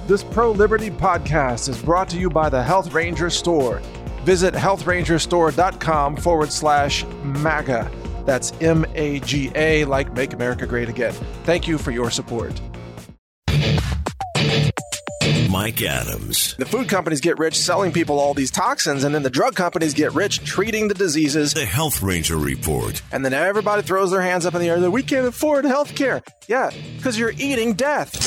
This pro-liberty podcast is brought to you by the Health Ranger Store. Visit healthrangerstore.com/MAGA. That's MAGA, like Make America Great Again. Thank you for your support. Mike Adams. The food companies get rich selling people all these toxins, and then the drug companies get rich treating the diseases. The Health Ranger Report. And then everybody throws their hands up in the air that we can't afford health care. Yeah, because you're eating death.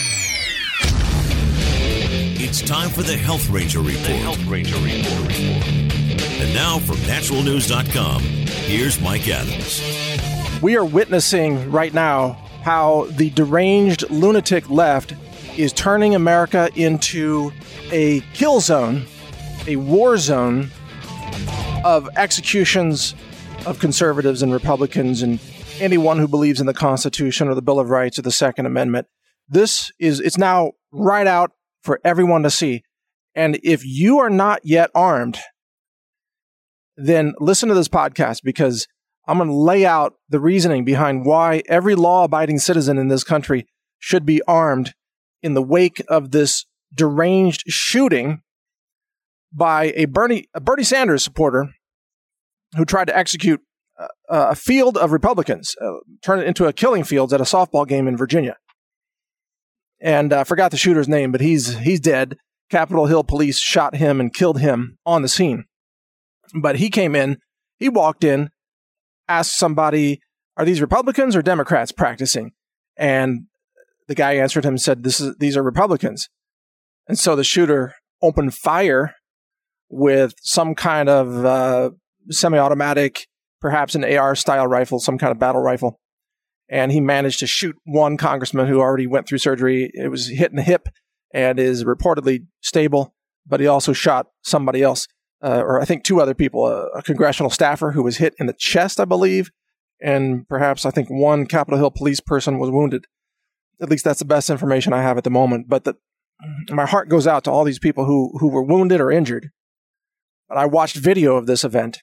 It's time for the Health Ranger Report. The Health Ranger Report. And now from naturalnews.com, here's Mike Adams. We are witnessing right now how the deranged lunatic left is turning America into a kill zone, a war zone of executions of conservatives and Republicans and anyone who believes in the Constitution or the Bill of Rights or the Second Amendment. It's now right out for everyone to see. And if you are not yet armed, then listen to this podcast, because I'm going to lay out the reasoning behind why every law-abiding citizen in this country should be armed in the wake of this deranged shooting by a Bernie Sanders supporter who tried to execute a field of Republicans, turn it into a killing fields at a softball game in Virginia. And I forgot the shooter's name, but he's dead. Capitol Hill police shot him and killed him on the scene. But he came in, he walked in, asked somebody, are these Republicans or Democrats practicing? And the guy answered him and said, these are Republicans. And so the shooter opened fire with some kind of semi-automatic, perhaps an AR-style rifle, some kind of battle rifle. And he managed to shoot one congressman who already went through surgery. It was hit in the hip and is reportedly stable. But he also shot somebody else, or I think two other people, a congressional staffer who was hit in the chest, I believe. And perhaps I think one Capitol Hill police person was wounded. At least that's the best information I have at the moment. But my heart goes out to all these people who were wounded or injured. And I watched video of this event,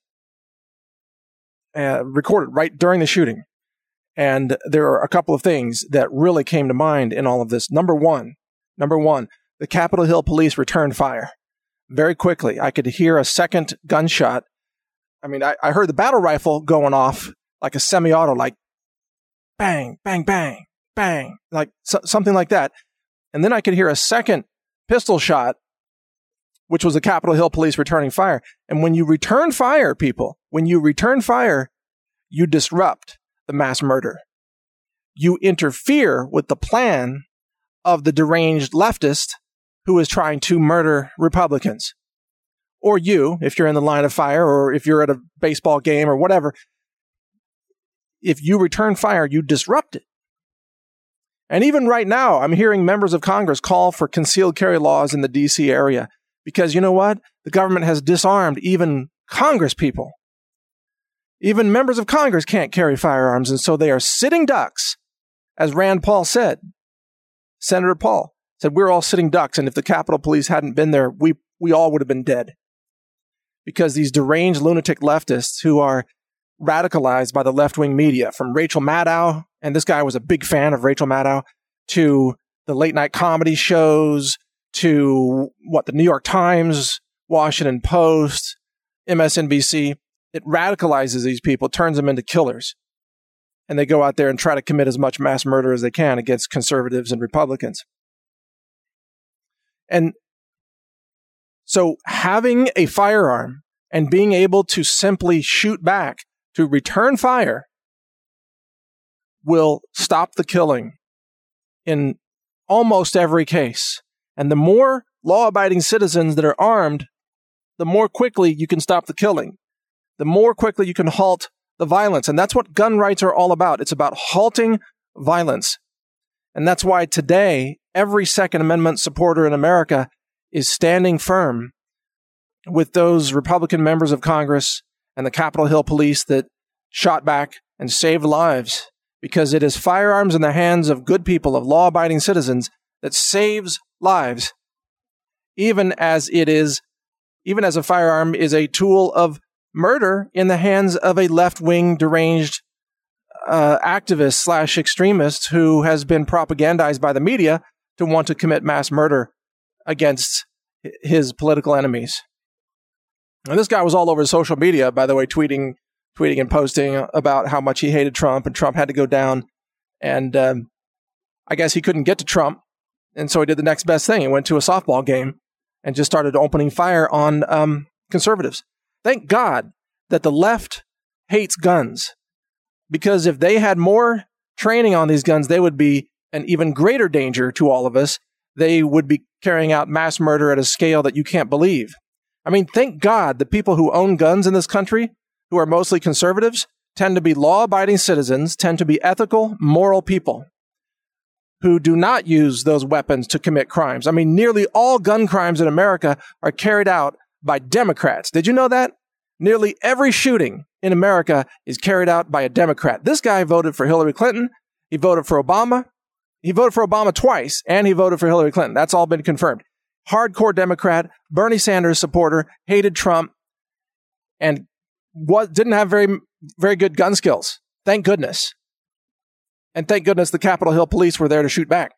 recorded right during the shooting. And there are a couple of things that really came to mind in all of this. Number one, the Capitol Hill police returned fire very quickly. I could hear a second gunshot. I mean, I heard the battle rifle going off like a semi-auto, like bang, bang, bang, bang, like something like that. And then I could hear a second pistol shot, which was the Capitol Hill police returning fire. And when you return fire, people, you disrupt the mass murder. You interfere with the plan of the deranged leftist who is trying to murder Republicans. Or you, if you're in the line of fire, or if you're at a baseball game or whatever, if you return fire, you disrupt it. And even right now, I'm hearing members of Congress call for concealed carry laws in the D.C. area. Because you know what? The government has disarmed even Congress people. Even members of Congress can't carry firearms, and so they are sitting ducks, as Rand Paul said. Senator Paul said, we're all sitting ducks, and if the Capitol Police hadn't been there, we all would have been dead. Because these deranged lunatic leftists who are radicalized by the left-wing media, from Rachel Maddow, and this guy was a big fan of Rachel Maddow, to the late-night comedy shows, to the New York Times, Washington Post, MSNBC, it radicalizes these people, turns them into killers. And they go out there and try to commit as much mass murder as they can against conservatives and Republicans. And so having a firearm and being able to simply shoot back, to return fire, will stop the killing in almost every case. And the more law-abiding citizens that are armed, the more quickly you can stop the killing. The more quickly you can halt the violence. And that's what gun rights are all about. It's about halting violence. And that's why today, every Second Amendment supporter in America is standing firm with those Republican members of Congress and the Capitol Hill police that shot back and saved lives, because it is firearms in the hands of good people, of law-abiding citizens, that saves lives, even as a firearm is a tool of murder in the hands of a left-wing deranged activist / extremist who has been propagandized by the media to want to commit mass murder against his political enemies. And this guy was all over social media, by the way, tweeting and posting about how much he hated Trump and Trump had to go down. And I guess he couldn't get to Trump. And so he did the next best thing. He went to a softball game and just started opening fire on conservatives. Thank God that the left hates guns, because if they had more training on these guns, they would be an even greater danger to all of us. They would be carrying out mass murder at a scale that you can't believe. I mean, thank God the people who own guns in this country, who are mostly conservatives, tend to be law-abiding citizens, tend to be ethical, moral people who do not use those weapons to commit crimes. I mean, nearly all gun crimes in America are carried out by Democrats. Did you know that? Nearly every shooting in America is carried out by a Democrat. This guy voted for Hillary Clinton. He voted for Obama. He voted for Obama twice, and he voted for Hillary Clinton. That's all been confirmed. Hardcore Democrat, Bernie Sanders supporter, hated Trump, and didn't have very, very good gun skills. Thank goodness. And thank goodness the Capitol Hill police were there to shoot back.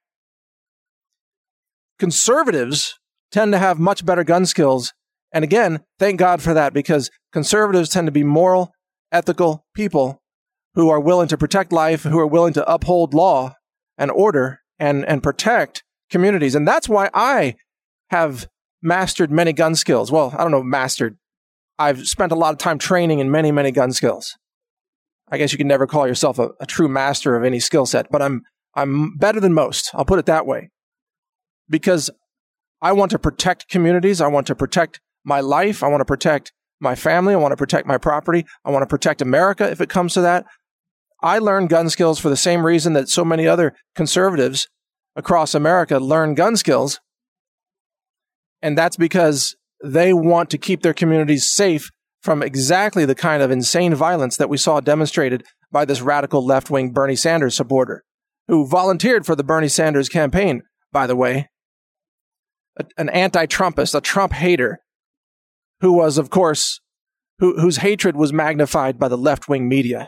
Conservatives tend to have much better gun skills. And again, thank God for that, because conservatives tend to be moral, ethical people who are willing to protect life, who are willing to uphold law and order and protect communities. And that's why I have mastered many gun skills. Well, I don't know, mastered. I've spent a lot of time training in many, many gun skills. I guess you can never call yourself a true master of any skill set, but I'm better than most. I'll put it that way. Because I want to protect communities. I want to protect my life. I want to protect my family. I want to protect my property. I want to protect America if it comes to that. I learned gun skills for the same reason that so many other conservatives across America learn gun skills. And that's because they want to keep their communities safe from exactly the kind of insane violence that we saw demonstrated by this radical left-wing Bernie Sanders supporter, who volunteered for the Bernie Sanders campaign, by the way. An anti-Trumpist, a Trump hater, who was, of course, whose hatred was magnified by the left-wing media.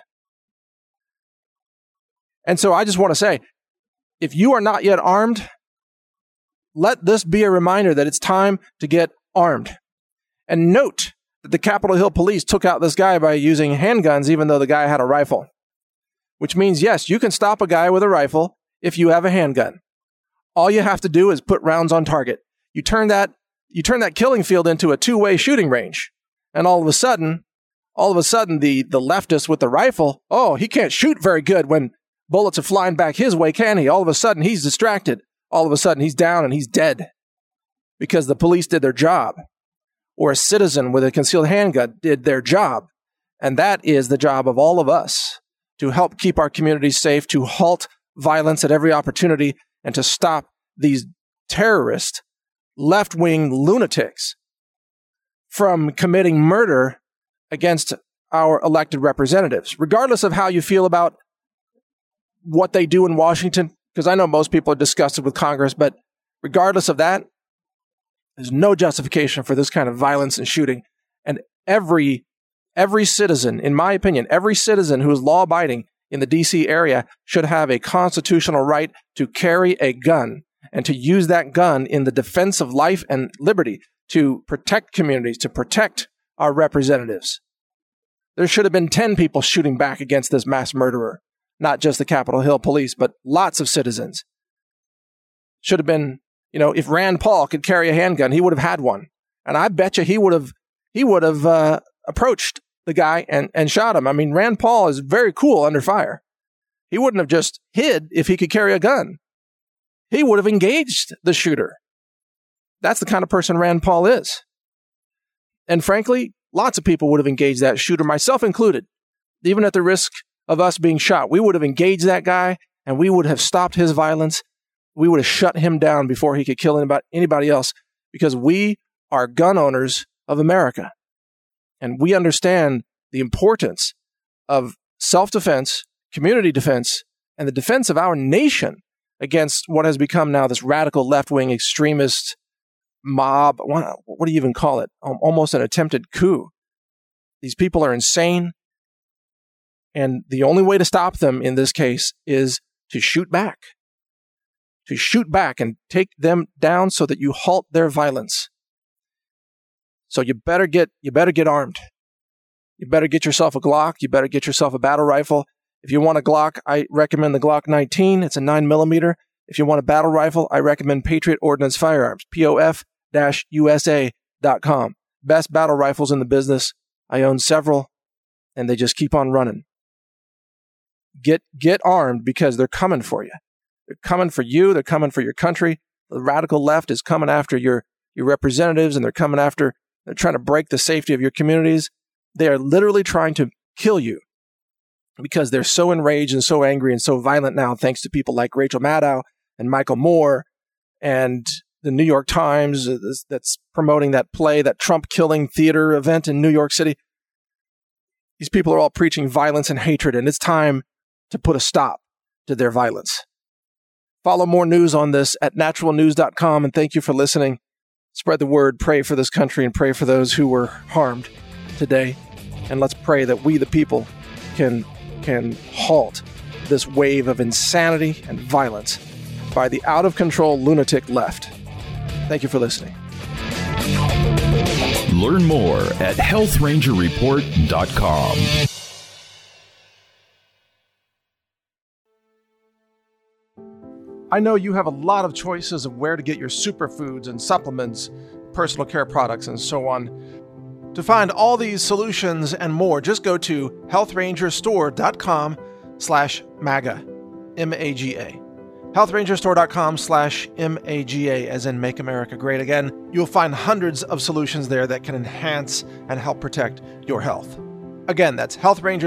And so I just want to say, if you are not yet armed, let this be a reminder that it's time to get armed. And note that the Capitol Hill police took out this guy by using handguns, even though the guy had a rifle. Which means, yes, you can stop a guy with a rifle if you have a handgun. All you have to do is put rounds on target. You turn that killing field into a two-way shooting range. And all of a sudden, the leftist with the rifle, he can't shoot very good when bullets are flying back his way, can he? All of a sudden, he's distracted. All of a sudden, he's down and he's dead because the police did their job. Or a citizen with a concealed handgun did their job. And that is the job of all of us, to help keep our communities safe, to halt violence at every opportunity, and to stop these terrorist left-wing lunatics from committing murder against our elected representatives, regardless of how you feel about what they do in Washington, because I know most people are disgusted with Congress, but regardless of that, there's no justification for this kind of violence and shooting. And every citizen, in my opinion, every citizen who is law-abiding in the D.C. area should have a constitutional right to carry a gun and to use that gun in the defense of life and liberty, to protect communities, to protect our representatives. There should have been 10 people shooting back against this mass murderer, not just the Capitol Hill police, but lots of citizens. Should have been, if Rand Paul could carry a handgun, he would have had one. And I bet you he would have approached the guy and shot him. I mean, Rand Paul is very cool under fire. He wouldn't have just hid if he could carry a gun. He would have engaged the shooter. That's the kind of person Rand Paul is. And frankly, lots of people would have engaged that shooter, myself included. Even at the risk of us being shot, we would have engaged that guy and we would have stopped his violence. We would have shut him down before he could kill anybody else, because we are gun owners of America. And we understand the importance of self-defense, community defense, and the defense of our nation against what has become now this radical left-wing extremist mob. What do you even call it? Almost an attempted coup. These people are insane. And the only way to stop them in this case is to shoot back. to shoot back and take them down so that you halt their violence. So you better get armed. You better get yourself a Glock. You better get yourself a battle rifle. If you want a Glock, I recommend the Glock 19. It's a 9mm. If you want a battle rifle, I recommend Patriot Ordnance Firearms, POF-USA.com. Best battle rifles in the business. I own several, and they just keep on running. Get armed because they're coming for you. They're coming for you. They're coming for your country. The radical left is coming after your representatives, and they're trying to break the safety of your communities. They are literally trying to kill you because they're so enraged and so angry and so violent now, thanks to people like Rachel Maddow and Michael Moore and the New York Times that's promoting that play, that Trump killing theater event in New York City. These people are all preaching violence and hatred, and it's time to put a stop to their violence. Follow more news on this at naturalnews.com, and thank you for listening. Spread the word, pray for this country, and pray for those who were harmed today. And let's pray that we, the people, can halt this wave of insanity and violence by the out-of-control lunatic left. Thank you for listening. Learn more at healthrangerreport.com. I know you have a lot of choices of where to get your superfoods and supplements, personal care products, and so on. To find all these solutions and more, just go to healthrangerstore.com/MAGA, M-A-G-A. healthrangerstore.com/MAGA, as in Make America Great Again. You'll find hundreds of solutions there that can enhance and help protect your health. Again, that's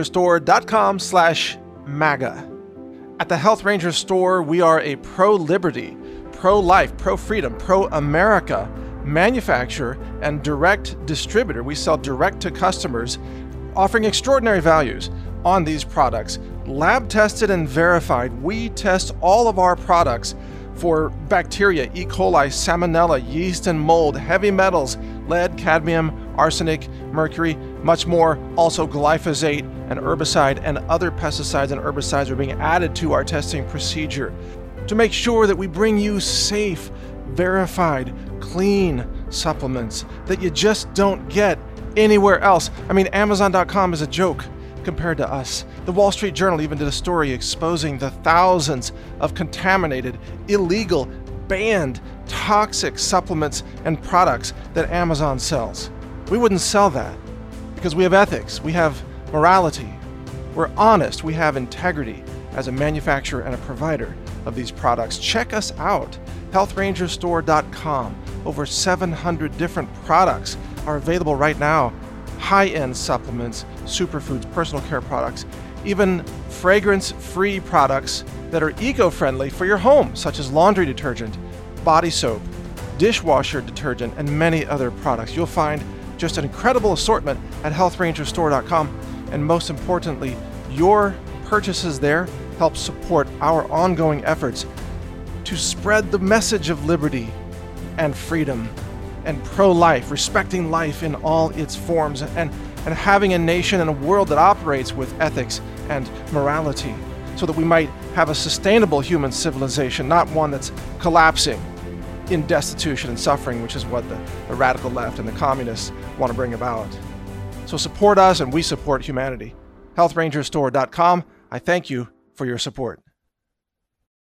healthrangerstore.com/MAGA. At the Health Ranger Store, we are a pro-liberty, pro-life, pro-freedom, pro-America manufacturer and direct distributor. We sell direct to customers, offering extraordinary values on these products. Lab tested and verified. We test all of our products for bacteria, E. coli, salmonella, yeast and mold, heavy metals, lead, cadmium, arsenic, mercury, much more. Also glyphosate and herbicide and other pesticides and herbicides are being added to our testing procedure to make sure that we bring you safe, verified, clean supplements that you just don't get anywhere else. I mean, Amazon.com is a joke compared to us. The Wall Street Journal even did a story exposing the thousands of contaminated, illegal, banned, toxic supplements and products that Amazon sells. We wouldn't sell that because we have ethics, we have morality, we're honest, we have integrity as a manufacturer and a provider of these products. Check us out, healthrangerstore.com. Over 700 different products are available right now. High-end supplements, superfoods, personal care products, even fragrance-free products that are eco-friendly for your home, such as laundry detergent, body soap, dishwasher detergent, and many other products. You'll find just an incredible assortment at healthrangerstore.com, and most importantly, your purchases there help support our ongoing efforts to spread the message of liberty and freedom and pro-life, respecting life in all its forms, and having a nation and a world that operates with ethics and morality so that we might have a sustainable human civilization, not one that's collapsing in destitution and suffering, which is what the radical left and the communists want to bring about. So support us and we support humanity. healthrangerstore.com. I thank you for your support.